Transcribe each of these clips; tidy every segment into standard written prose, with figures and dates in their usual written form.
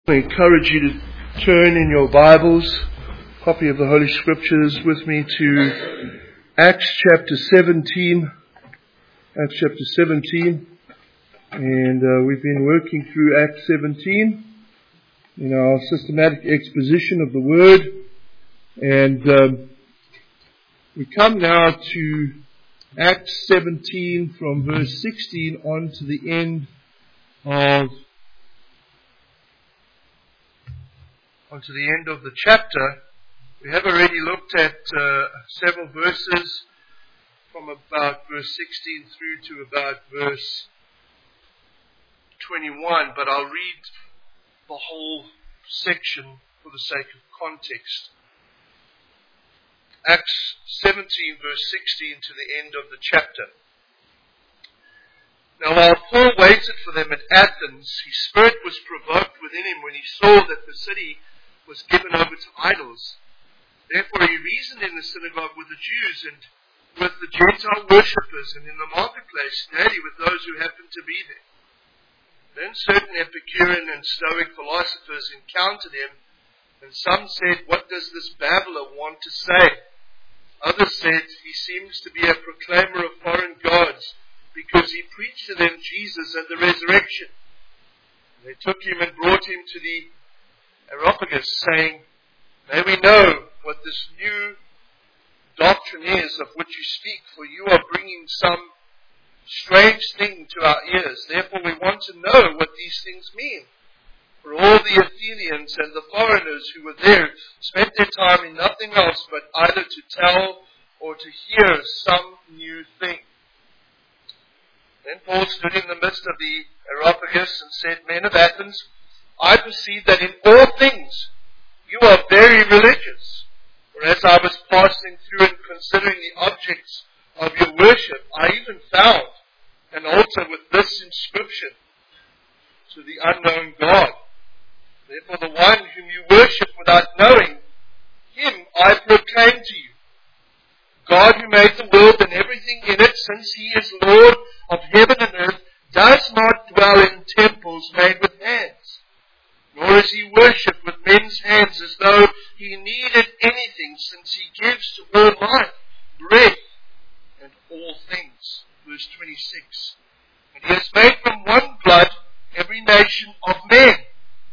I encourage you to turn in your Bibles, copy of the Holy Scriptures, with me to Acts chapter 17. Acts chapter 17. And we've been working through Acts 17 in our systematic exposition of the Word. And we come now to Acts 17 from verse 16 on to the end of the chapter. We have already looked at several verses from about verse 16 through to about verse 21, but I'll read the whole section for the sake of context. Acts 17 verse 16 to the end of the chapter. Now while Paul waited for them at Athens, his spirit was provoked within him when he saw that the city was given over to idols. Therefore he reasoned in the synagogue with the Jews and with the Gentile worshippers, and in the marketplace daily with those who happened to be there. Then certain Epicurean and Stoic philosophers encountered him, and some said, "What does this babbler want to say?" Others said, "He seems to be a proclaimer of foreign gods, because he preached to them Jesus and the resurrection." And they took him and brought him to the Areopagus, saying, "May we know what this new doctrine is of which you speak, for you are bringing some strange thing to our ears. Therefore we want to know what these things mean." For all the Athenians and the foreigners who were there spent their time in nothing else but either to tell or to hear some new thing. Then Paul stood in the midst of the Areopagus and said, "Men of Athens, I perceive that in all things you are very religious. For as I was passing through and considering the objects of your worship, I even found an altar with this inscription: to the unknown God. Therefore the one whom you worship without knowing, him I proclaim to you. God who made the world and everything in it, since he is Lord of heaven and earth, does not dwell in temples made with hands, nor is he worshipped with men's hands as though he needed anything, since he gives to all life, breath, and all things." Verse 26. "And he has made from one blood every nation of men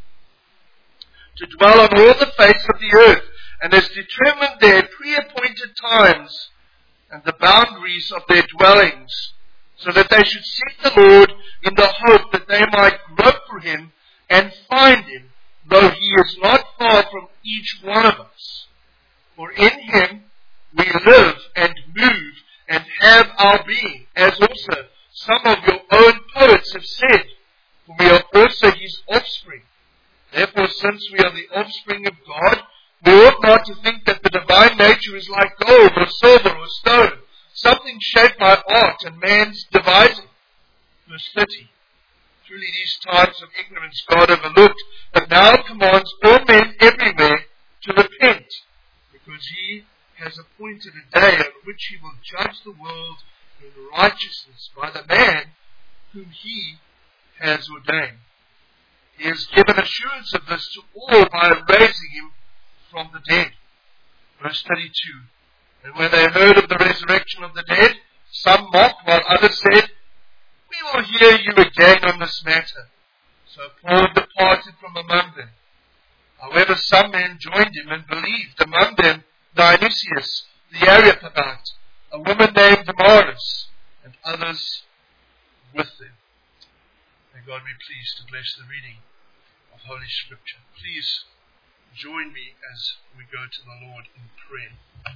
to dwell on all the face of the earth, and has determined their pre-appointed times and the boundaries of their dwellings, so that they should seek the Lord in the hope that they might grope for him and find him, though he is not far from each one of us. For in him we live and move and have our being, as also some of your own poets have said, for we are also his offspring. Therefore, since we are the offspring of God, we ought not to think that the divine nature is like gold or silver or stone, something shaped by art and man's devising." Verse 30. "Truly these times of ignorance God overlooked, but now commands all men everywhere to repent, because he has appointed a day on which he will judge the world in righteousness by the man whom he has ordained. He has given assurance of this to all by raising him from the dead." Verse 32. "And when they heard of the resurrection of the dead, some mocked, while others said, 'We will hear you again on this matter.' So Paul departed from among them. However, some men joined him and believed, among them Dionysius the Areopagite, a woman named Damaris, and others with them." May God be pleased to bless the reading of Holy Scripture. Please join me as we go to the Lord in prayer.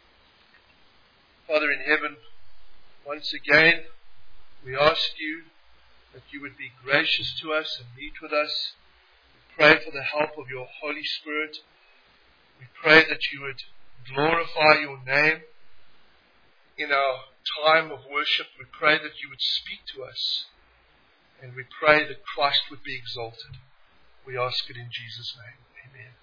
Father in heaven, once again we ask you that you would be gracious to us and meet with us. We pray for the help of your Holy Spirit. We pray that you would glorify your name in our time of worship. We pray that you would speak to us. And we pray that Christ would be exalted. We ask it in Jesus' name. Amen.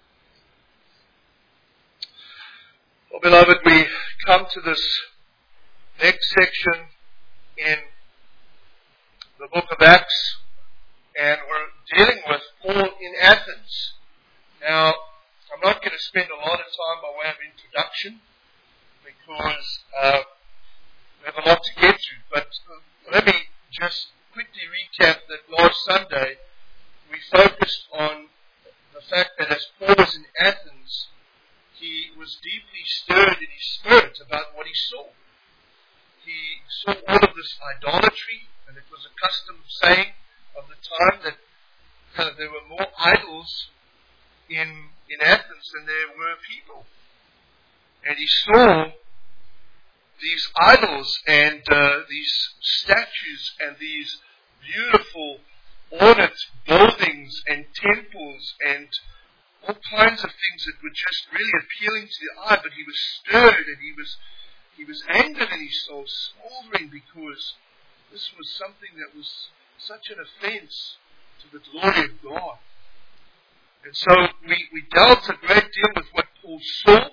Well, beloved, we come to this next section in the book of Acts. and we're dealing with Paul in Athens. Now, I'm not going to spend a lot of time by way of introduction because we have a lot to get to, but let me just quickly recap that last Sunday we focused on the fact that as Paul was in Athens, he was deeply stirred in his spirit about what he saw. He saw all of this idolatry, and it was a custom saying of the time that there were more idols in Athens than there were people. And he saw these idols and these statues and these beautiful ornate buildings and temples and all kinds of things that were just really appealing to the eye, but he was stirred and he was angered in his soul, smoldering, because this was something that was such an offense to the glory of God. And so we dealt a great deal with what Paul saw.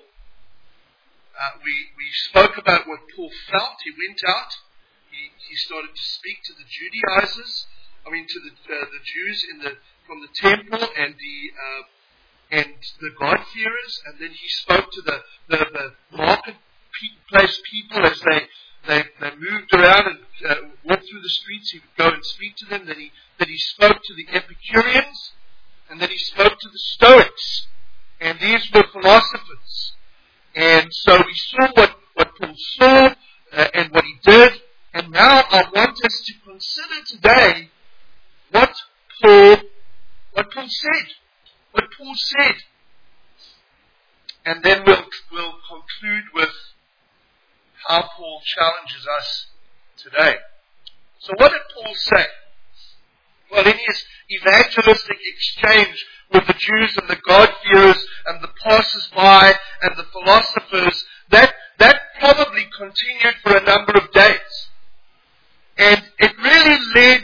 We spoke about what Paul felt. He went out. He started to speak to the Judaizers. To the Jews from the temple and the God-fearers. And then he spoke to the marketplace people as they moved around and walked through the streets. He would go and speak to them. Then he spoke to the Epicureans. And then he spoke to the Stoics. And these were philosophers. And so we saw what Paul saw and what he did. And now I want us to consider today what Paul said. What Paul said. And then we'll conclude with how Paul challenges us today. So what did Paul say? Well, in his evangelistic exchange with the Jews and the God-fearers and the passers-by and the philosophers, that probably continued for a number of days. And it really led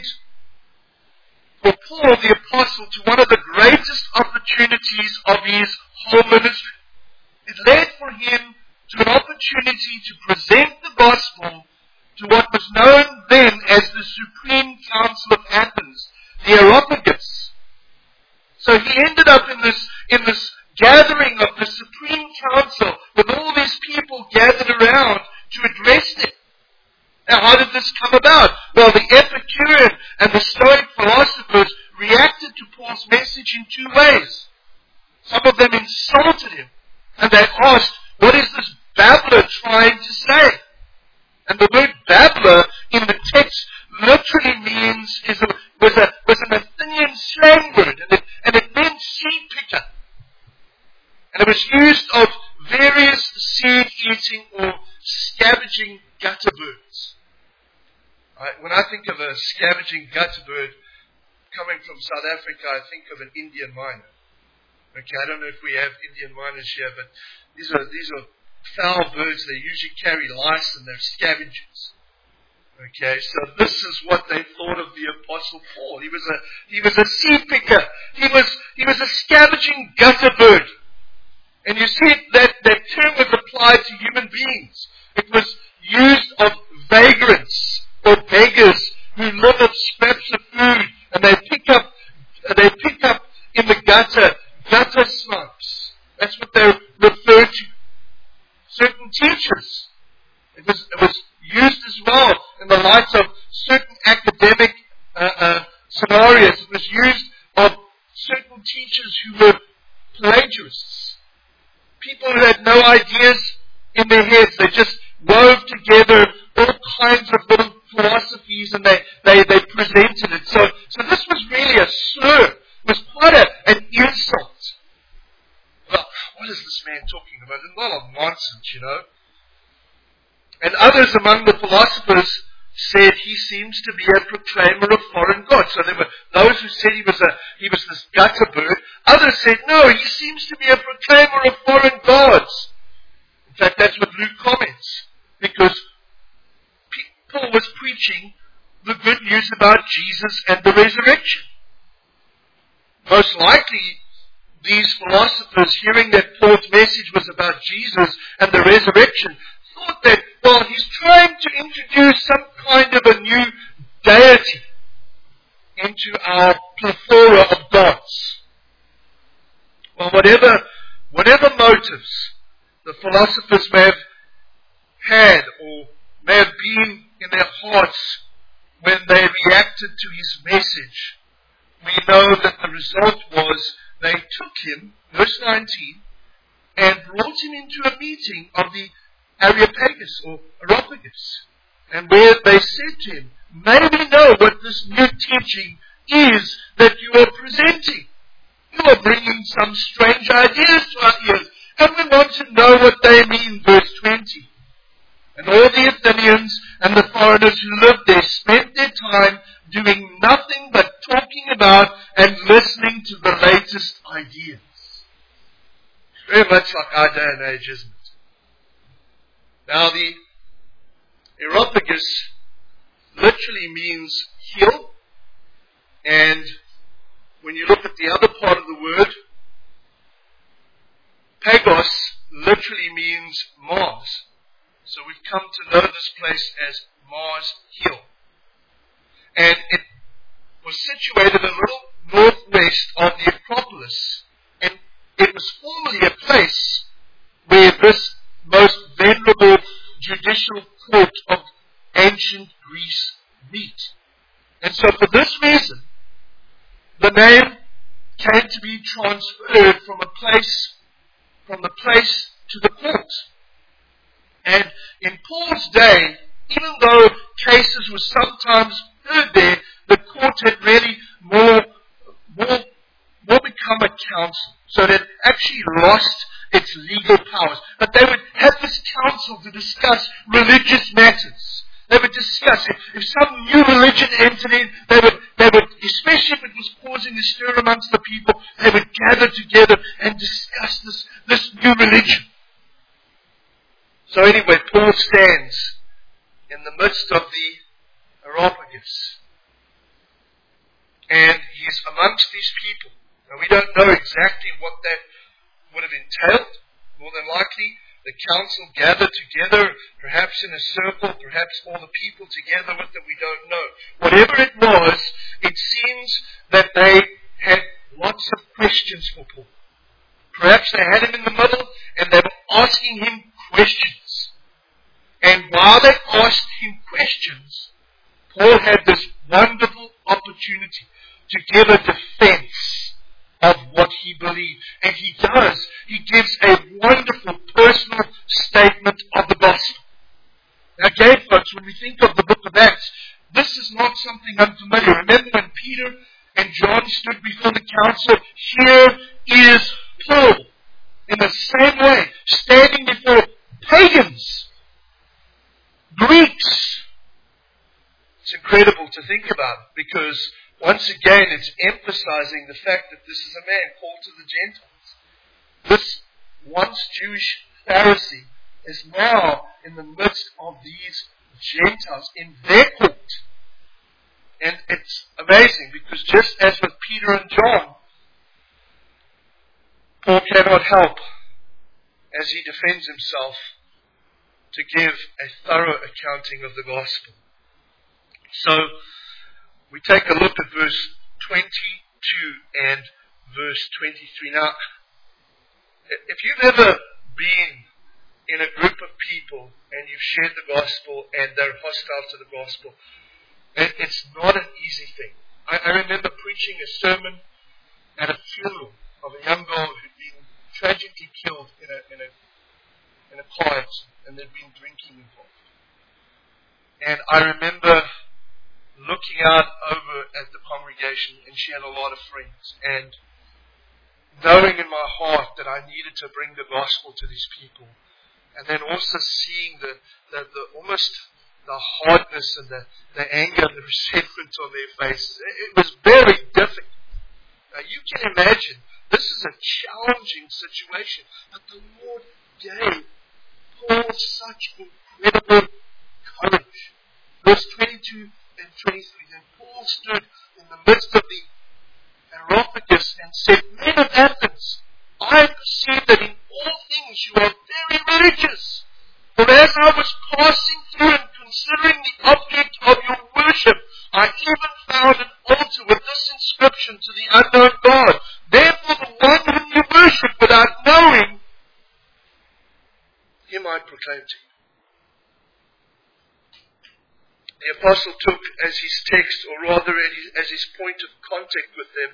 for Paul the Apostle to one of the greatest opportunities of his whole ministry. It led for him to an opportunity to present the gospel to what was known then as the Supreme Council of Athens, the Areopagus. So he ended up in this gathering of the Supreme Council with all these people gathered around to address them. Now, how did this come about? Well, the Epicurean and the Stoic philosophers reacted to Paul's message in two ways. Some of them insulted him, and they asked, what is this babbler trying to say? And the word babbler in the text literally means was an Athenian slang word, and it meant seed picker. And it was used of various seed-eating or scavenging gutter birds. When I think of a scavenging gutter bird coming from South Africa, I think of an Indian miner. Okay, I don't know if we have Indian miners here, but these are foul birds. They usually carry lice and they're scavengers. Okay, so this is what they thought of the Apostle Paul. He was a seed picker. He was a scavenging gutter bird. And you see that term was applied to human beings. It was used of vagrants or beggars who live off scraps of food, and they pick up in the gutter snipes. That's what they refer to. Certain teachers. It was used as well in the light of certain academic scenarios. It was used of certain teachers who were plagiarists. People who had no ideas in their heads. They just wove together all kinds of little philosophies and they presented it. So this was really a slur. It was quite an insult. Well, what is this man talking about? It's a lot of nonsense, you know. And others among the philosophers said he seems to be a proclaimer of foreign gods. So there were those who said he was this gutter bird. Others said, no, he seems to be a proclaimer of foreign gods. In fact, that's what Luke comments. Because Paul was preaching the good news about Jesus and the resurrection. Most likely, these philosophers, hearing that Paul's message was about Jesus and the resurrection, thought that, well, he's trying to introduce some kind of a new deity. into our plethora of gods. Well, whatever motives the philosophers may have had or may have been in their hearts when they reacted to his message, we know that the result was they took him, verse 19, and brought him into a meeting of the Areopagus or Areopagus, and where they said to him, may we know what this new teaching is that you are presenting? You are bringing some strange ideas to our ears, and we want to know what they mean, verse 20. And all the Athenians and the foreigners who lived there spent their time doing nothing but talking about and listening to the latest ideas. Very much like our day and age, isn't it? Now, the Areopagus literally means hill, and when you look at the other part of the word, Pagos literally means Mars. So we've come to know this place as Mars Hill. And it was situated a little northwest of the Acropolis. And it was formerly a place where this most venerable judicial court of ancient Greece meet. And so for this reason, the name came to be transferred from the place to the court. And in Paul's day, even though cases were sometimes heard there, the court had really more become a council. So it had actually lost its legal powers. But they would have this council to discuss religious matters. They would discuss if some new religion entered in, they would, especially if it was causing a stir amongst the people, they would gather together and discuss this new religion. So anyway, Paul stands in the midst of the Areopagus. And he's amongst these people. Now we don't know exactly what that would have entailed. More than likely, the council gathered together, perhaps in a circle, perhaps all the people together with them, we don't know. Whatever it was, it seems that they had lots of questions for Paul. Perhaps they had him in the middle and they were asking him questions. And while they asked him questions, Paul had this wonderful opportunity to give a defense of what he believed. And he does. He gives a wonderful personal statement of the gospel. Now again, folks, when we think of the book of Acts, this is not something unfamiliar. Remember when Peter and John stood before the council? Here is Paul, in the same way, standing before pagans, Greeks. It's incredible to think about, because once again it's emphasizing the fact that this is a man called to the Gentiles. This once Jewish Pharisee is now in the midst of these Gentiles in their court. And it's amazing, because just as with Peter and John, Paul cannot help, as he defends himself, to give a thorough accounting of the gospel. So, we take a look at verse 22 and verse 23. Now, if you've ever been in a group of people and you've shared the gospel and they're hostile to the gospel, it's not an easy thing. I remember preaching a sermon at a funeral of a young girl who'd been tragically killed in a car accident, and there'd been drinking involved. And I remember looking out over at the congregation, and she had a lot of friends, and knowing in my heart that I needed to bring the gospel to these people, and then also seeing the almost the hardness and the anger and the resentment on their faces. It was very difficult. Now you can imagine, this is a challenging situation, but the Lord gave Paul such incredible courage. Verse 22 and 23, then Paul stood in the midst of the Areopagus and said, Men of Athens, I perceive that in all things you are very religious. For as I was passing through and considering the object of your worship, I even found an altar with proclaim to you. The apostle took as his text, or rather as his point of contact with them,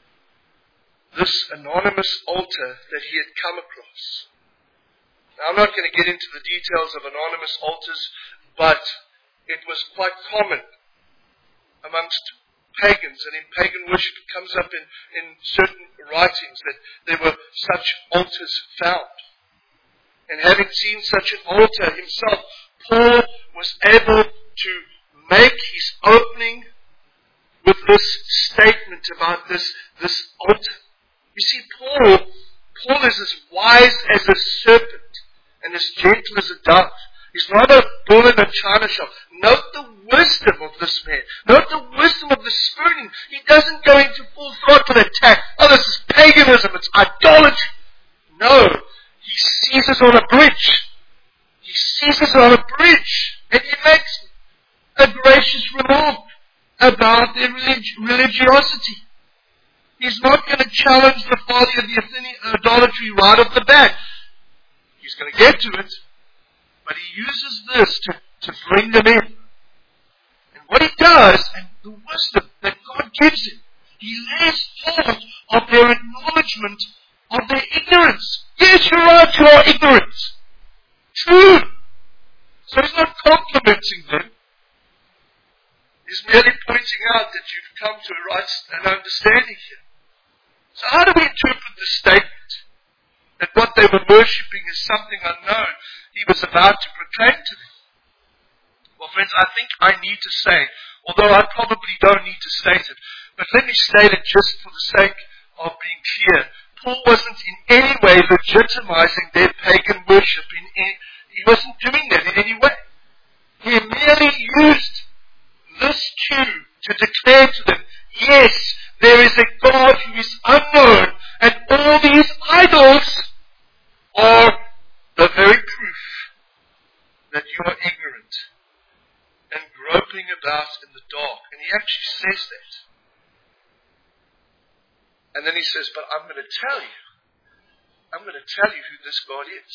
this anonymous altar that he had come across. Now, I'm not going to get into the details of anonymous altars, but it was quite common amongst pagans, and in pagan worship it comes up in certain writings that there were such altars found. And having seen such an altar himself, Paul was able to make his opening with this statement about this altar. You see, Paul is as wise as a serpent and as gentle as a dove. He's not a bull in a china shop. Note the wisdom of this man. Note the wisdom of the Spirit. He doesn't go into full throttle attack. Oh, this is paganism. It's idolatry. No. He seizes on a bridge. He seizes on a bridge. And he makes a gracious remark about their religiosity. He's not going to challenge the folly of the idolatry right off the bat. He's going to get to it. But he uses this to bring them in. And what he does, and the wisdom that God gives him, he lays hold of their acknowledgement of their ignorance. Yes, you're right, you are ignorant. True. So he's not complimenting them. He's merely pointing out that you've come to a right understanding here. So how do we interpret the statement that what they were worshipping is something unknown he was about to proclaim to them? Well, friends, I think I need to say, although I probably don't need to state it, but let me state it just for the sake of being clear. Paul wasn't in any way legitimizing their pagan worship. He wasn't doing that in any way. He merely used this cue to declare to them, yes, there is a God who is unknown, and all these idols are the very proof that you are ignorant and groping about in the dark. And he actually says that. And then he says, but I'm going to tell you. I'm going to tell you who this God is.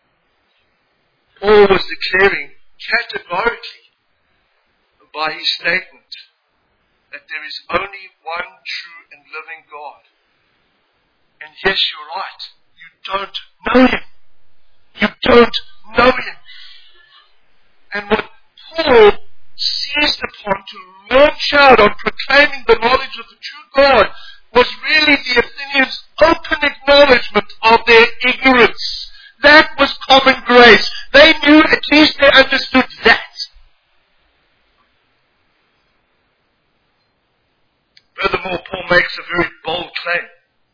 Paul was declaring categorically by his statement that there is only one true and living God. And yes, you're right. You don't know Him. You don't know Him. And what Paul seized upon to launch out on proclaiming the knowledge of the true God was really the Athenians' open acknowledgement of their ignorance. That was common grace. They knew, at least they understood that. Furthermore, Paul makes a very bold claim.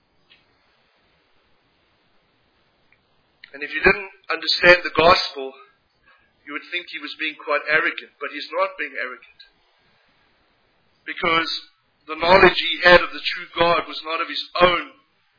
And if you didn't understand the gospel, you would think he was being quite arrogant, but he's not being arrogant. Because the knowledge he had of the true God was not of his own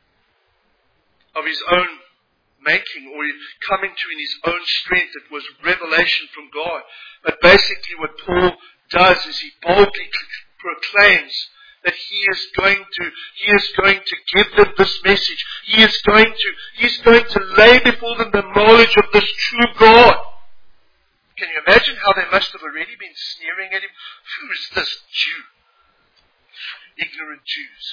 making, or coming to in his own strength. It was revelation from God. But basically what Paul does is he boldly proclaims that he is going to give them this message. He is going to lay before them the knowledge of this true God. Can you imagine how they must have already been sneering at him? Who is this Jew? Ignorant Jews.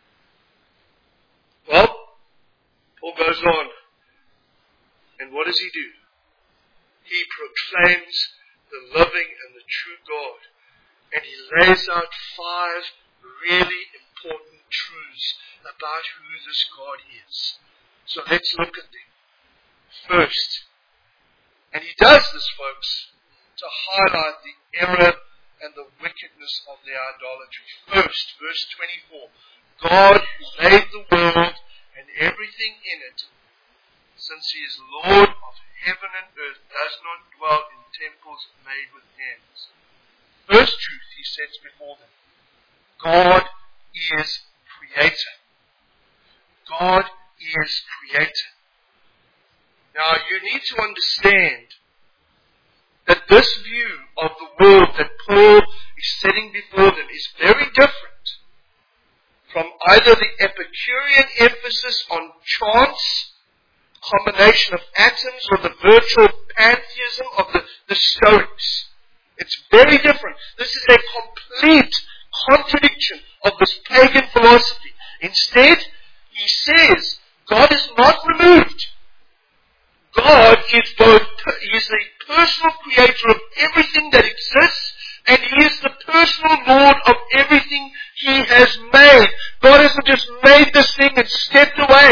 Well, Paul goes on. And what does he do? He proclaims the living and the true God. And he lays out 5 really important truths about who this God is. So let's look at them. First, and he does this, folks, to highlight the error and the wickedness of their idolatry. First, verse 24, God who made the world and everything in it, since he is Lord of heaven and earth, does not dwell in temples made with hands. First truth he sets before them. God is creator. God is creator. Now, you need to understand that this view of the world that Paul is setting before them is very different from either the Epicurean emphasis on chance, combination of atoms or the virtual pantheism of the Stoics. It's very different. This is a complete contradiction of this pagan philosophy. Instead, he says, God is not removed. God is He is the personal creator of everything that exists, and He is the personal Lord of everything He has made. God hasn't just made this thing and stepped away.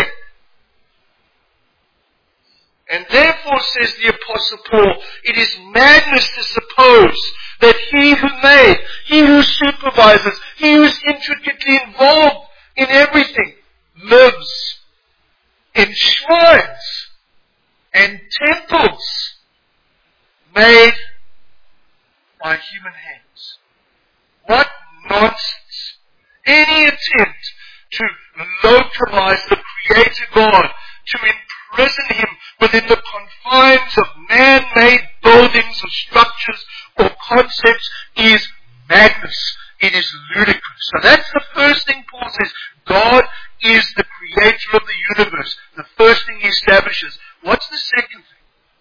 And therefore, says the Apostle Paul, it is madness to suppose that He who made, He who supervises, He who is intricately involved in everything, lives in shrines and temples made by human hands. What nonsense! Any attempt to localize the Creator God, to imprison Him within the confines of man-made buildings or structures or concepts is madness. It is ludicrous. So that's the first thing Paul says. God is the creator of the universe. The first thing he establishes. What's the second thing?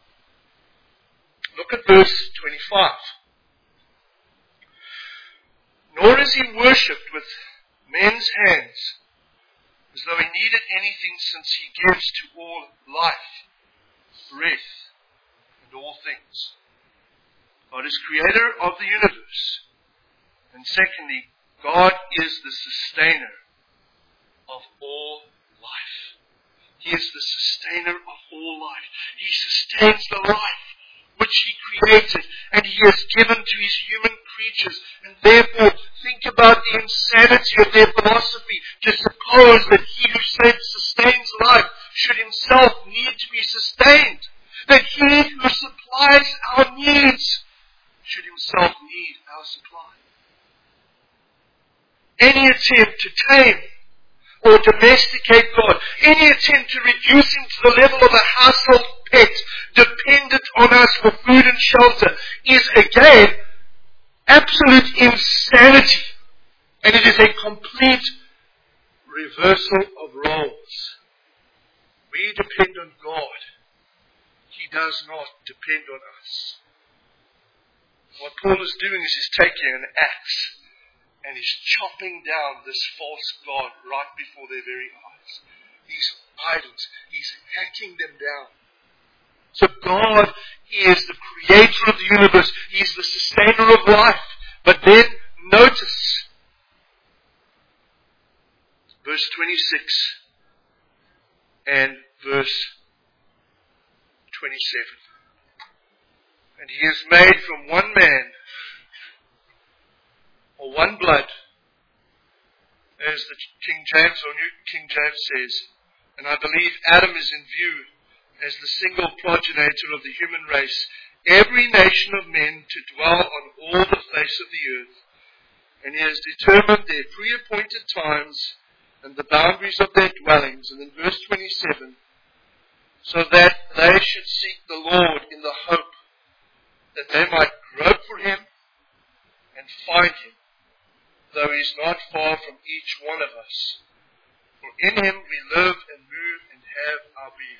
Look at verse 25. Nor is he worshipped with men's hands, as though he needed anything, since he gives to all life, breath, and all things. God is creator of the universe. And secondly, God is the sustainer of all life. He is the sustainer of all life. He sustains the life which He created and He has given to His human creatures. And therefore, think about the insanity of their philosophy to suppose that He who sustains life should Himself need to be sustained. That He who supplies our needs should Himself need our supply. Any attempt to tame or domesticate God, any attempt to reduce Him to the level of a household pet dependent on us for food and shelter, is again absolute insanity. And it is a complete reversal of roles. We depend on God. He does not depend on us. What Paul is doing is he's taking an axe and he's chopping down this false God right before their very eyes. These idols, he's hacking them down. So God is the creator of the universe. He's the sustainer of life. But then, notice, verse 26 and verse 27. And He is made from one man, or one blood, as the King James or New King James says. And I believe Adam is in view as the single progenitor of the human race, every nation of men to dwell on all the face of the earth. And He has determined their pre-appointed times and the boundaries of their dwellings. And in verse 27, so that they should seek the Lord in the hope that they might grope for Him and find Him, though He is not far from each one of us. For in Him we live and move and have our being.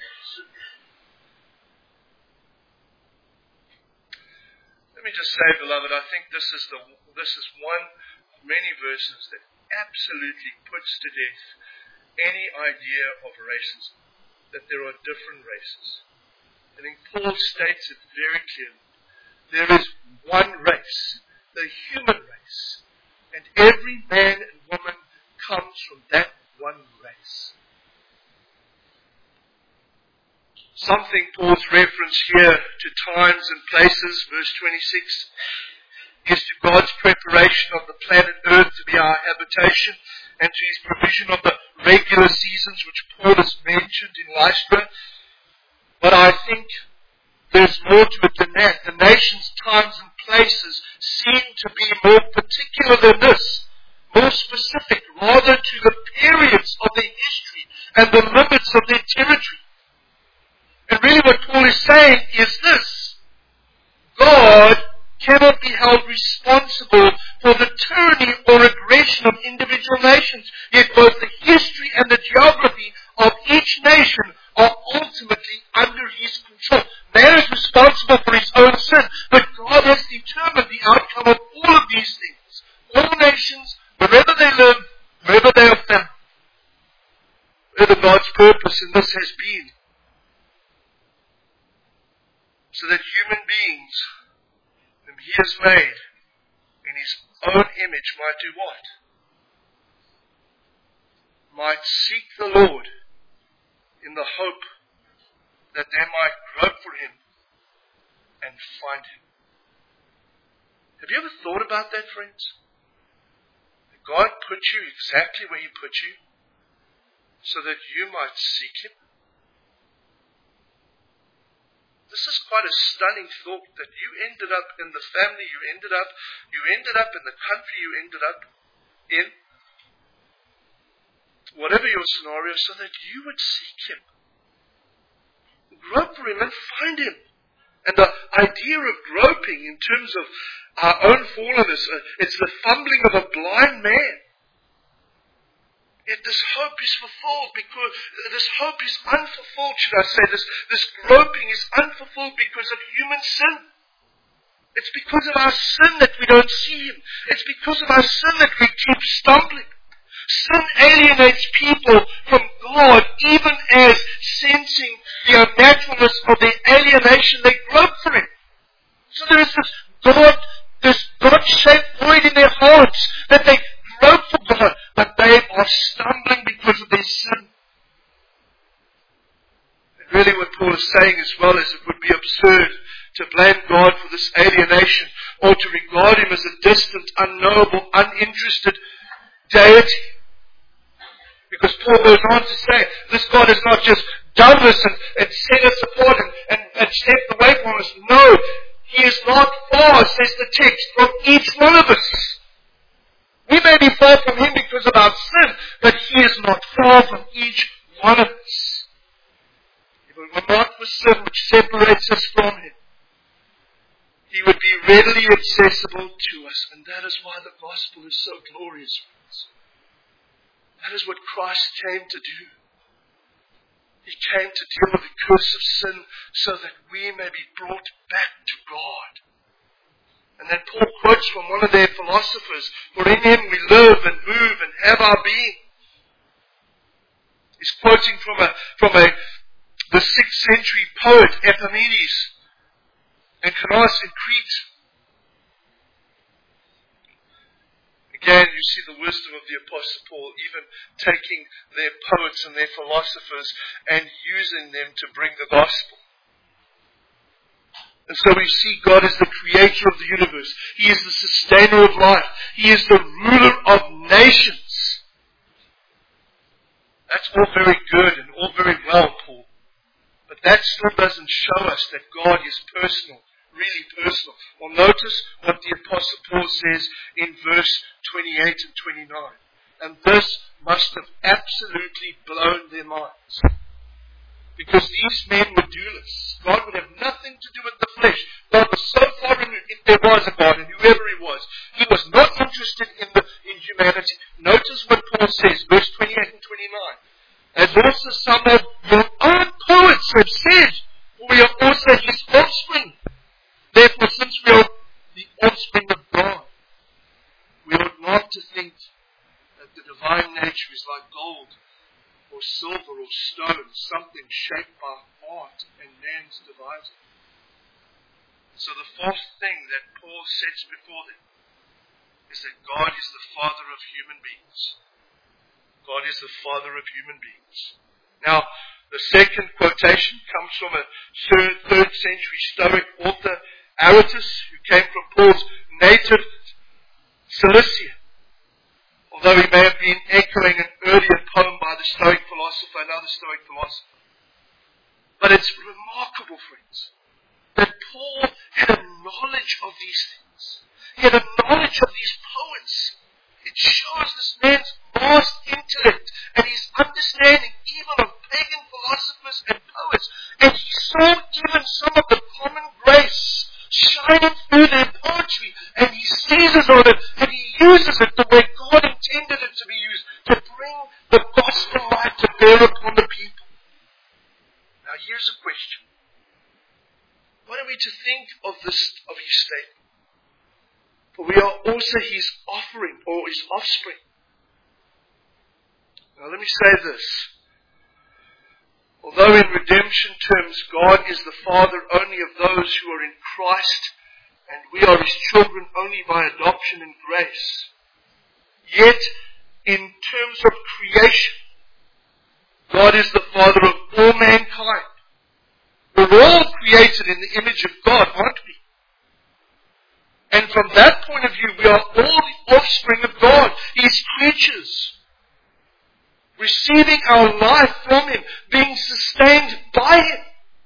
Let me just say, beloved, I think this is one of many verses that absolutely puts to death any idea of racism, that there are different races. I think Paul states it very clearly. There is one race, the human race, and every man and woman comes from that one race. Something Paul's reference here to times and places, verse 26, is to God's preparation of the planet Earth to be our habitation, and to His provision of the regular seasons which Paul has mentioned in Lystra. But I think there's more to it than that. The nations, times and places seem to be more particular than this, more specific, rather to the periods of their history and the limits of their territory. And really what Paul is saying is this: God cannot be held responsible for the tyranny or aggression of individual nations, yet both the history and the geography of each nation are ultimately God's purpose in this has been so that human beings whom He has made in His own image might do what? Might seek the Lord in the hope that they might grope for Him and find Him. Have you ever thought about that, friends? That God put you exactly where He put you so that you might seek Him? This is quite a stunning thought, that you ended up in the family you ended up in the country you ended up in, whatever your scenario, so that you would seek Him. Grope for Him and find Him. And the idea of groping in terms of our own fallenness, it's the fumbling of a blind man. Yet this hope is fulfilled because this hope is unfulfilled, should I say. This groping is unfulfilled because of human sin. It's because of our sin that we don't see Him. It's because of our sin that we keep stumbling. Sin alienates people from God, even as sensing the unnaturalness of their alienation, they grope for Him. So there is this God-shaped void in their hearts that they grope for God, but they are stumbling because of their sin. And really what Paul is saying as well is it would be absurd to blame God for this alienation or to regard Him as a distant, unknowable, uninterested deity. Because Paul goes on to say, this God has not just done this and set us apart and stepped away from us. No, He is not far, says the text, from each one of us. We may be far from Him because of our sin, but He is not far from each one of us. If it were not for sin which separates us from Him, He would be readily accessible to us. And that is why the gospel is so glorious, friends. That is what Christ came to do. He came to deal with the curse of sin so that we may be brought back to God. And then Paul quotes from one of their philosophers, for in Him we live and move and have our being. He's quoting from the 6th century poet Epimenides and Canos in Crete. Again, you see the wisdom of the Apostle Paul, even taking their poets and their philosophers and using them to bring the gospel. And so we see God as the creator of the universe. He is the sustainer of life. He is the ruler of nations. That's all very good and all very well, Paul. But that still doesn't show us that God is personal. Really personal. Well, notice what the Apostle Paul says in verse 28 and 29. And this must have absolutely blown their minds. Because these men were dualists. God would have nothing to do with the flesh. God was so far removed, if there was a God, and whoever He was not interested in humanity. Notice what Paul says, verse 28 and 29. As also some of your own poets have said, we are also His offspring. Therefore, since we are the offspring of God, we ought not to think that the divine nature is like gold or silver or stone, something shaped by art and man's devising. So the fourth thing that Paul sets before them is that God is the Father of human beings. God is the Father of human beings. Now, the second quotation comes from a 3rd century Stoic author, Aratus, who came from Paul's native Cilicia. Although he may have been echoing an earlier poem by the Stoic philosopher, another Stoic philosopher. But it's remarkable, friends, that Paul had a knowledge of these things. He had a knowledge of these poets. It shows this man's vast intellect and his understanding even of pagan philosophers and poets. And he saw even some of the common grace shining through their poetry, and he seizes on it and he uses it the way God intended it to be used, to bring the gospel light to bear upon the people. Now here's a question. What are we to think of his statement? For we are also His offering, or His offspring. Now let me say this. Although in redemption terms God is the Father only of those who are in Christ, and we are His children only by adoption and grace, yet in terms of creation, God is the Father of all mankind. We're all created in the image of God, aren't we? And from that point of view, we are all the offspring of God, His creatures, receiving our life from Him, being sustained by Him.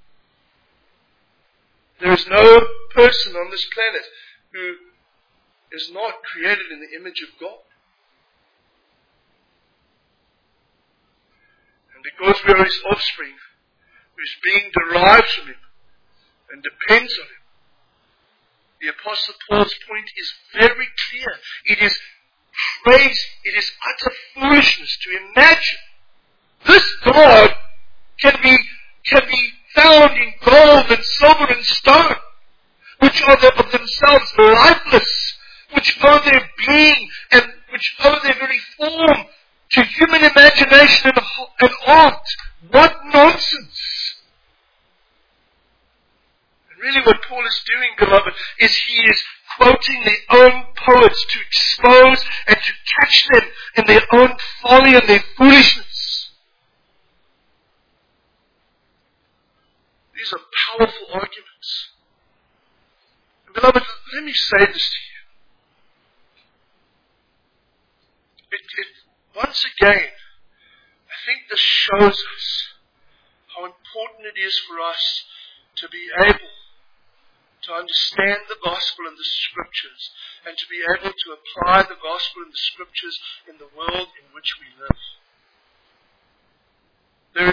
There is no person on this planet who is not created in the image of God. And because we are His offspring, who's being derived from Him and depends on Him, the Apostle Paul's point is very clear. It is crazy, it is utter foolishness to imagine this God can be found in gold and silver and stone, which are of themselves lifeless, which owe their being and which owe their very form to human imagination and art. What nonsense! And really what Paul is doing, beloved, is he is quoting their own poets to expose and to catch them in their own folly and their foolishness. These are powerful arguments. And beloved, let me say this to you. Once again, I think this shows us how important it is for us to be able to understand the gospel and the scriptures, and to be able to apply the gospel and the scriptures in the world in which we live. There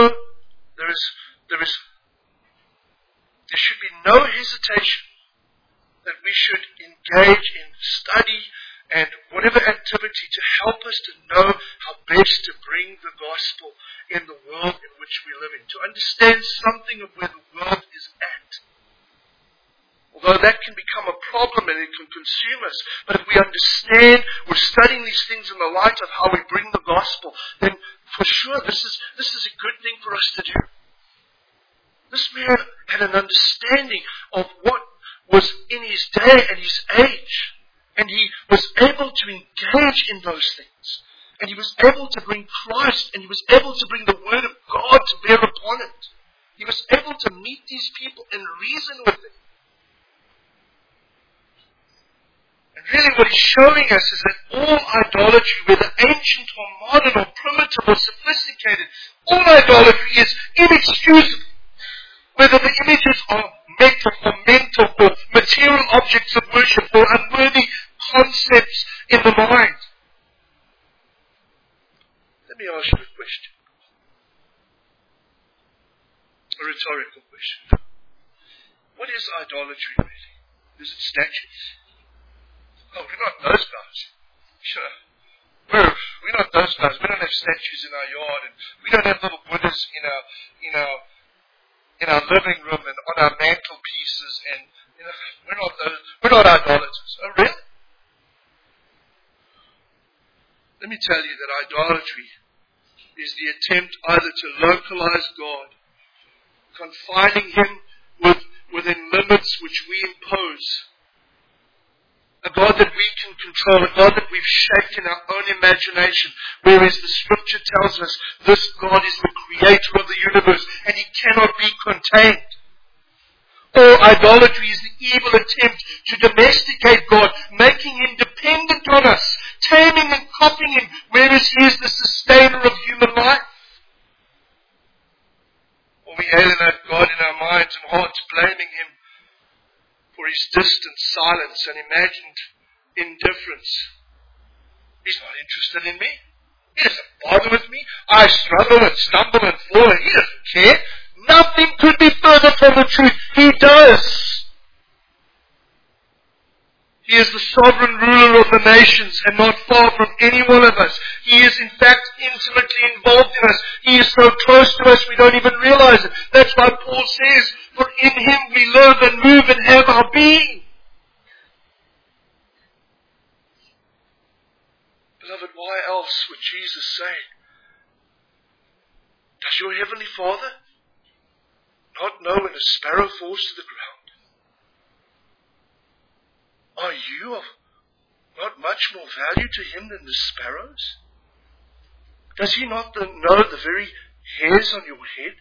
should be no hesitation that we should engage in study and whatever activity to help us to know how best to bring the gospel in the world in which we live in, to understand something of where the world is at. Although that can become a problem and it can consume us, but if we understand, we're studying these things in the light of how we bring the gospel, then for sure this is a good thing for us to do. This man had an understanding of what was in his day and his age. And he was able to engage in those things. And he was able to bring Christ, and he was able to bring the Word of God to bear upon it. He was able to meet these people and reason with them. And really what he's showing us is that all idolatry, whether ancient or modern or primitive or sophisticated, all idolatry is inexcusable. Whether the images are metal or mental or material objects of worship or unworthy concepts in the mind. Let me ask you a question. A rhetorical question. What is idolatry really? Is it statues? Oh, we're not those guys. Sure. We're not those guys. We don't have statues in our yard, and we don't have little Buddhas in our living room and on our mantelpieces, and we're not idolaters. Oh, really? Let me tell you that idolatry is the attempt either to localize God, confining Him within limits which we impose, a God that we can control, a God that we've shaped in our own imagination, whereas the Scripture tells us this God is the creator of the universe and He cannot be contained. Or idolatry is the evil attempt to domesticate God, making Him dependent on us, taming and copying Him, whereas He is the sustainer of human life. Or we alienate God in our minds and hearts, blaming Him for His distant silence and imagined indifference. He's not interested in me. He doesn't bother with me. I struggle and stumble and fall, and He doesn't care. Nothing could be further from the truth. He does. He is the sovereign ruler of the nations and not far from any one of us. He is in fact intimately involved in us. He is so close to us we don't even realize it. That's why Paul says, for in Him we live and move and have our being. Beloved, why else would Jesus say Does your heavenly Father not know when a sparrow falls to the ground? Are you of not much more value to him than the sparrows? Does he not know the very hairs on your head?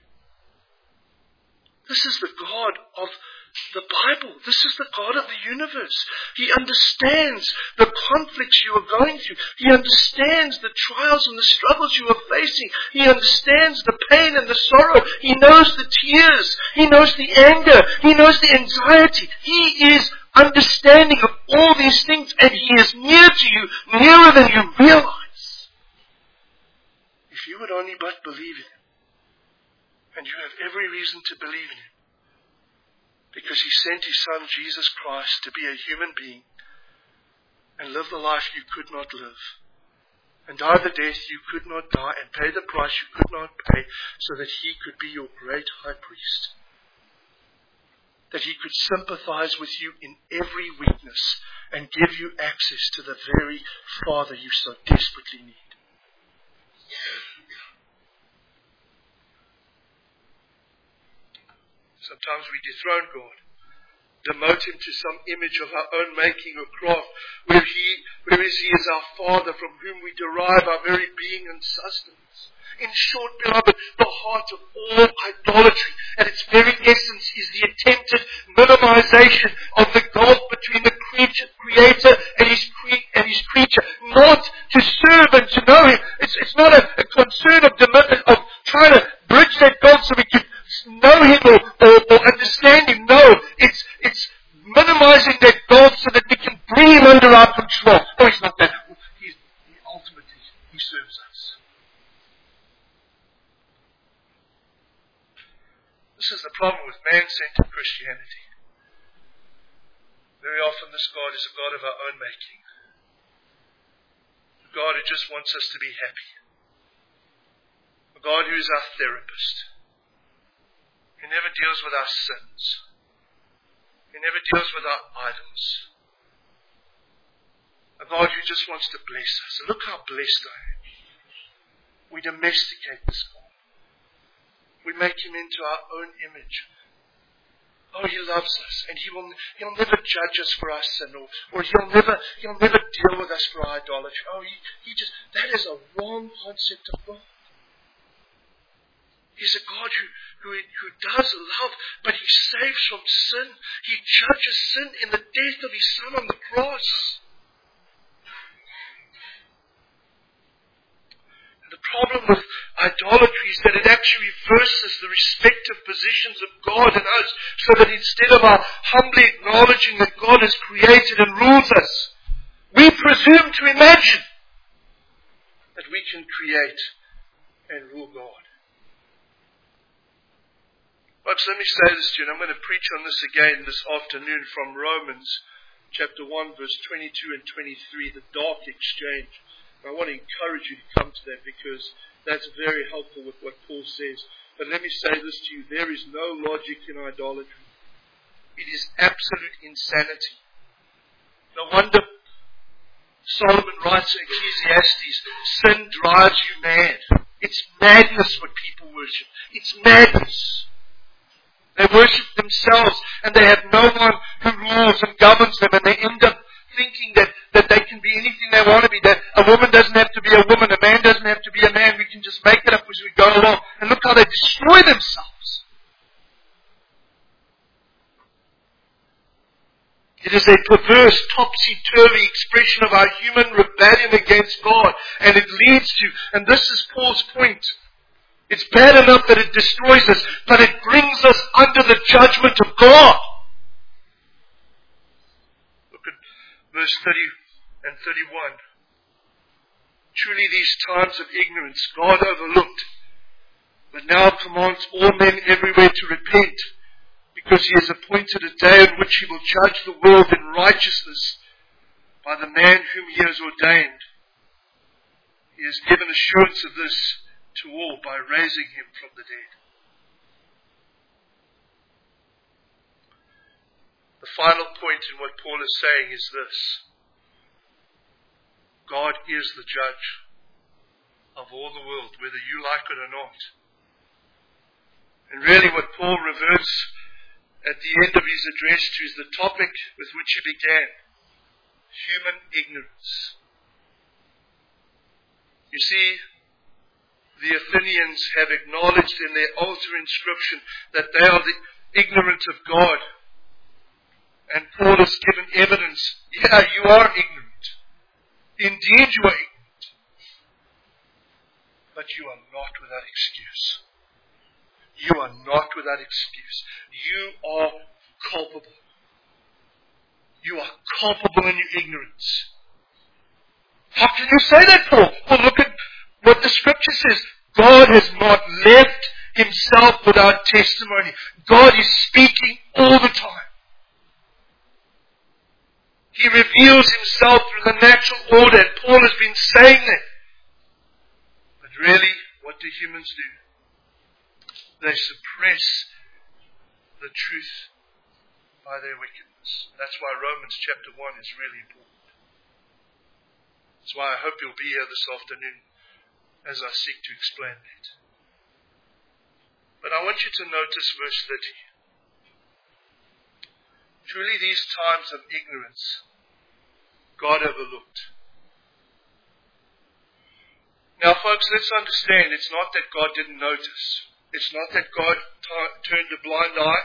This is the God of the Bible. This is the God of the universe. He understands the conflicts you are going through. He understands the trials and the struggles you are facing. He understands the pain and the sorrow. He knows the tears. He knows the anger. He knows the anxiety. He is understanding of all these things, and He is near to you, nearer than you realize. If you would only but believe in Him. And you have every reason to believe in Him. Because He sent His Son, Jesus Christ, to be a human being and live the life you could not live. And die the death you could not die and pay the price you could not pay so that He could be your great high priest. That He could sympathize with you in every weakness and give you access to the very Father you so desperately need. Sometimes we dethrone God, demote Him to some image of our own making or craft, whereas He is our Father from whom we derive our very being and sustenance. In short, beloved, the heart of all idolatry at its very essence is the attempted minimization of the gulf between the Creator and His creature, not to serve and to know Him. It's not a concern of trying to bridge that gulf so we can know Him or understand Him. No, it's minimizing that gulf so that we can bring Him under our control. No, He's not that. Ultimately, He serves us. This is the problem with man-centered Christianity. Very often this God is a God of our own making. A God who just wants us to be happy. A God who is our therapist. He never deals with our sins. He never deals with our idols. A God who just wants to bless us. And look how blessed I am. We domesticate this God. We make Him into our own image. Oh, He loves us, and He'll never judge us for our sin, or He'll never deal with us for our idolatry. Oh, that is a wrong concept of God. He's a God who does love, but He saves from sin. He judges sin in the death of His Son on the cross. And the problem with idolatry is that it actually reverses the respective positions of God and us, so that instead of our humbly acknowledging that God has created and rules us, we presume to imagine that we can create and rule God. Folks, let me say this to you, and I'm going to preach on this again this afternoon from Romans chapter 1, verse 22 and 23, the dark exchange. I want to encourage you to come to that because that's very helpful with what Paul says. But let me say this to you, there is no logic in idolatry. It is absolute insanity. No wonder Solomon writes in Ecclesiastes, sin drives you mad. It's madness what people worship. It's madness. They worship themselves and they have no one who rules and governs them, and they end up thinking that they can be anything they want to be, that a woman doesn't have to be a woman, a man doesn't have to be a man, we can just make it up as we go along. And look how they destroy themselves. It is a perverse, topsy-turvy expression of our human rebellion against God, and it leads to, and this is Paul's point, it's bad enough that it destroys us, but it brings us under the judgment of God. Look at verse 30 and 31. Truly these times of ignorance God overlooked, but now commands all men everywhere to repent, because He has appointed a day in which He will judge the world in righteousness by the man whom He has ordained. He has given assurance of this to all by raising Him from the dead. The final point in what Paul is saying is this: God is the judge of all the world, whether you like it or not. And really what Paul reverts at the end of his address to is the topic with which he began: human ignorance. You see, the Athenians have acknowledged in their altar inscription that they are the ignorant of God. And Paul has given evidence. Yeah, you are ignorant. Indeed, you are ignorant. But you are not without excuse. You are not without excuse. You are culpable. You are culpable in your ignorance. How can you say that, Paul? Well, look at what the Scripture says. God has not left Himself without testimony. God is speaking all the time. He reveals Himself through the natural order, and Paul has been saying that. But really, what do humans do? They suppress the truth by their wickedness. That's why Romans chapter 1 is really important. That's why I hope you'll be here this afternoon as I seek to explain that. But I want you to notice verse 30. Truly these times of ignorance God overlooked. Now folks, let's understand, it's not that God didn't notice. It's not that God turned a blind eye.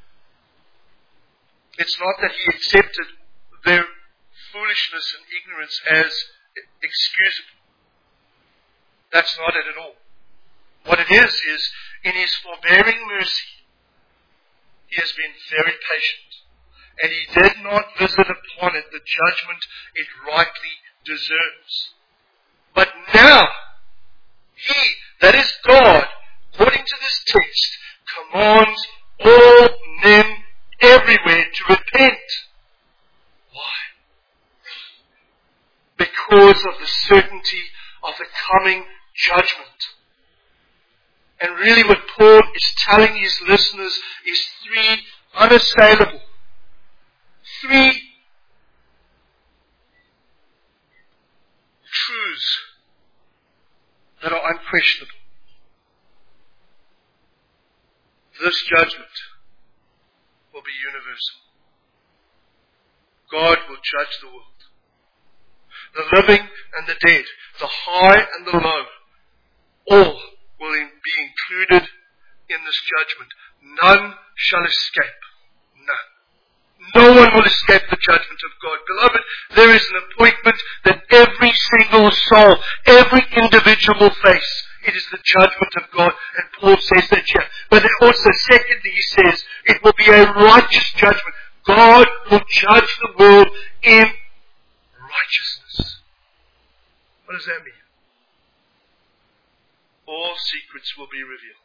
It's not that He accepted their foolishness and ignorance as excusable. That's not it at all. What it is in His forbearing mercy, He has been very patient. And He did not visit upon it the judgment it rightly deserves. But now, He, that is God, according to this text, commands all men everywhere to repent. Why? Because of the certainty of the coming judgment. And really what Paul is telling his listeners is three unassailable, three truths that are unquestionable. This judgment will be universal. God will judge the world. The living and the dead, the high and the low, all will be included in this judgment. None shall escape. None. No one will escape the judgment of God. Beloved, there is an appointment that every single soul, every individual face, it is the judgment of God. And Paul says that here. But also, secondly, he says, it will be a righteous judgment. God will judge the world in righteousness. What does that mean? All secrets will be revealed.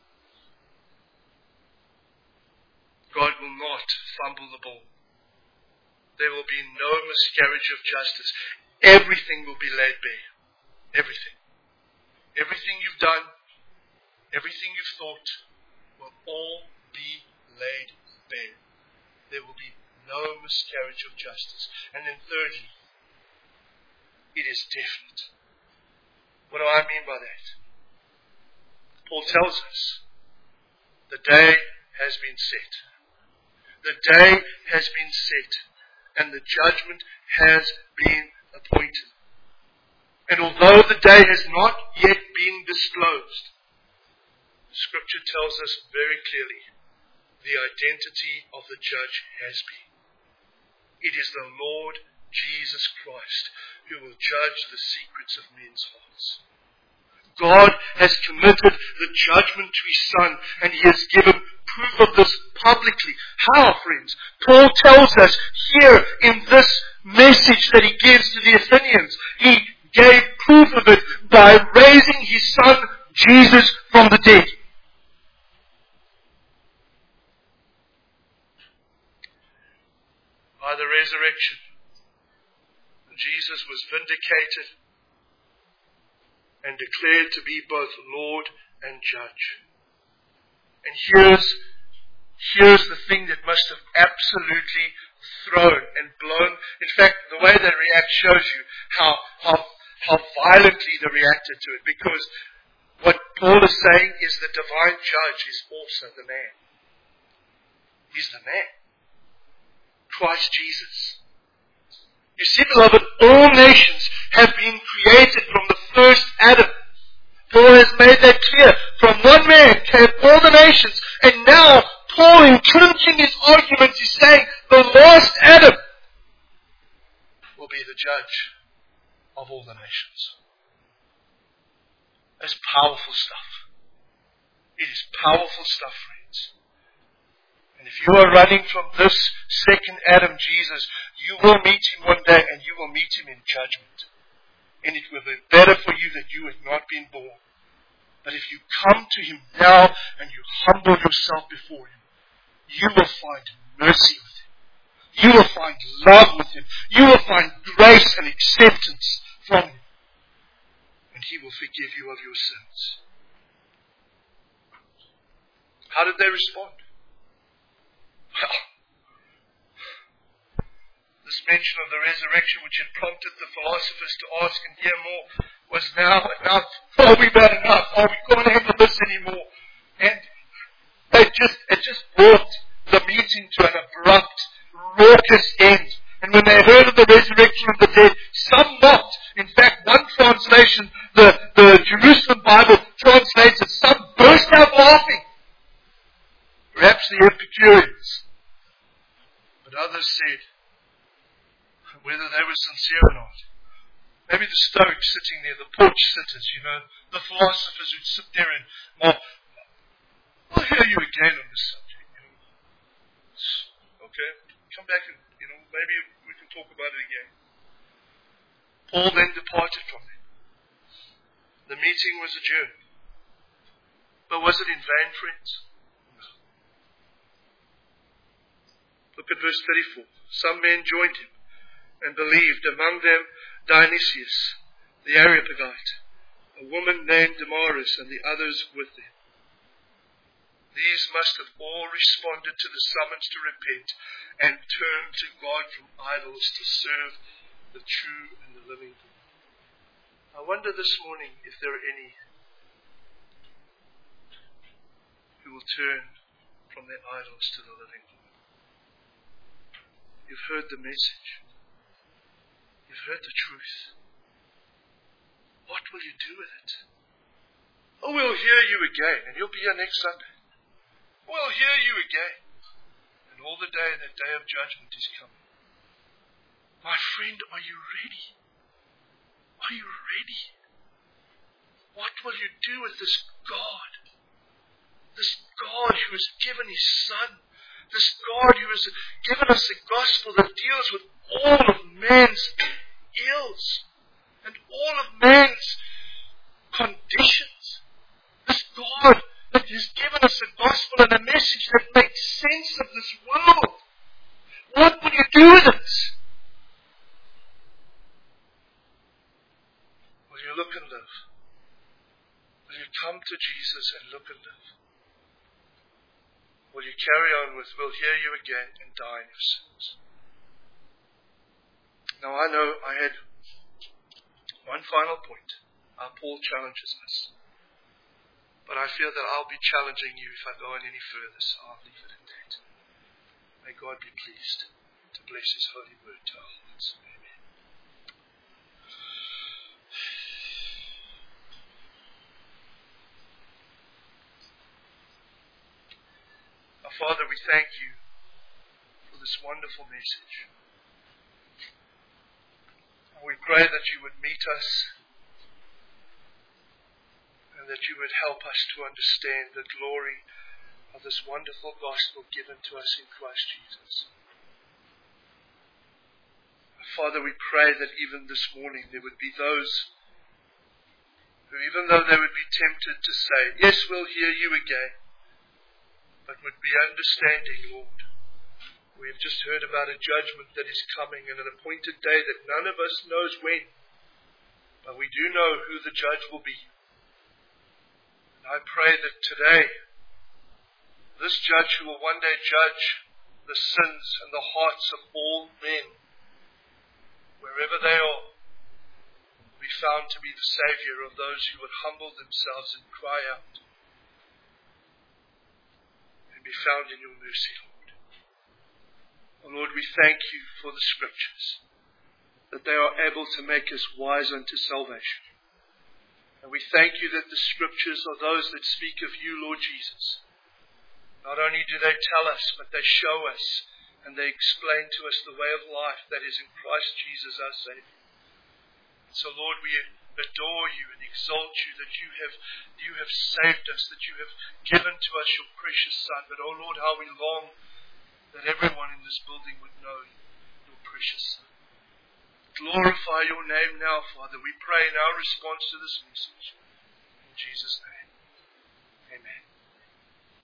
God will not fumble the ball. There will be no miscarriage of justice. Everything will be laid bare. Everything. Everything you've done, everything you've thought, will all be laid bare. There will be no miscarriage of justice. And then thirdly, it is definite. What do I mean by that? Paul tells us the day has been set. The day has been set, and the judgment has been appointed. And although the day has not yet been disclosed, Scripture tells us very clearly the identity of the judge has been. It is the Lord Jesus Christ who will judge the secrets of men's hearts. God has committed the judgment to His Son, and He has given proof of this publicly. How, friends? Paul tells us here in this message that he gives to the Athenians, he gave proof of it by raising His Son, Jesus, from the dead. By the resurrection, Jesus was vindicated and declared to be both Lord and Judge. And here's the thing that must have absolutely thrown and blown. In fact, the way they react shows you how violently they reacted to it. Because What Paul is saying is the divine judge is also the man. He's the man. Christ Jesus. You see, beloved, all nations have been created from the first Adam. Paul has made that clear. From one man came all the nations. And now, Paul, in clinching his arguments, is saying the last Adam will be the judge of all the nations. That's powerful stuff. It is powerful stuff, friends. And if you are running from this second Adam, Jesus, you will meet him one day and you will meet him in judgment. And it will be better for you that you had not been born. But if you come to him now and you humble yourself before him, you will find mercy with him. You will find love with him. You will find grace and acceptance from him. And he will forgive you of your sins. How did they respond? Well, this mention of the resurrection, which had prompted the philosophers to ask and hear more, was now enough. Are we bad enough? Are we can't handle this anymore? And it just brought the meeting to an abrupt, raucous end. And when they heard of the resurrection of the dead, some mocked. In fact, one translation, the Jerusalem Bible translates it, some burst out laughing. Perhaps the Epicureans. But others said, whether they were sincere or not, maybe the Stoics sitting there, the porch sitters, the philosophers who'd sit there and mock, I'll hear you again on this subject. Okay, come back and, maybe we can talk about it again. Paul then departed from them. The meeting was adjourned. But was it in vain, friends? No. Look at verse 34. Some men joined him and believed, among them Dionysius, the Areopagite, a woman named Damaris, and the others with them. These must have all responded to the summons to repent and turn to God from idols to serve the true and the living God. I wonder this morning if there are any who will turn from their idols to the living God. You've heard the message. You've heard the truth. What will you do with it? Oh, we'll hear you again, and you'll be here next Sunday. We'll hear you again. And all the day, that day of judgment is coming. My friend, are you ready? Are you ready? What will you do with this God? This God who has given his Son. This God who has given us a gospel that deals with all of man's ills and all of man's conditions. This God that has given us a gospel and a message that makes sense of this world. What will you do with it? Will you look and live? Will you come to Jesus and look and live? Will you carry on with, we'll hear you again and die in your sins? Now I know I had one final point. Paul challenges us. But I feel that I'll be challenging you if I go on any further, so I'll leave it at that. May God be pleased to bless his holy word to our hearts. Amen. Our Father, we thank you for this wonderful message. And we pray that you would meet us and that you would help us to understand the glory of this wonderful gospel given to us in Christ Jesus. Father, we pray that even this morning there would be those who, even though they would be tempted to say, yes, we'll hear you again, but would be understanding, Lord. We have just heard about a judgment that is coming and an appointed day that none of us knows when, but we do know who the judge will be. I pray that today, this judge who will one day judge the sins and the hearts of all men, wherever they are, be found to be the Saviour of those who would humble themselves and cry out, and be found in your mercy, Lord. Oh Lord, we thank you for the Scriptures, that they are able to make us wise unto salvation. And we thank you that the Scriptures are those that speak of you, Lord Jesus. Not only do they tell us, but they show us and they explain to us the way of life that is in Christ Jesus our Savior. So Lord, we adore you and exalt you that you have saved us, that you have given to us your precious Son. But oh Lord, how we long that everyone in this building would know your precious Son. Glorify your name now, Father. We pray in our response to this message. In Jesus' name. Amen.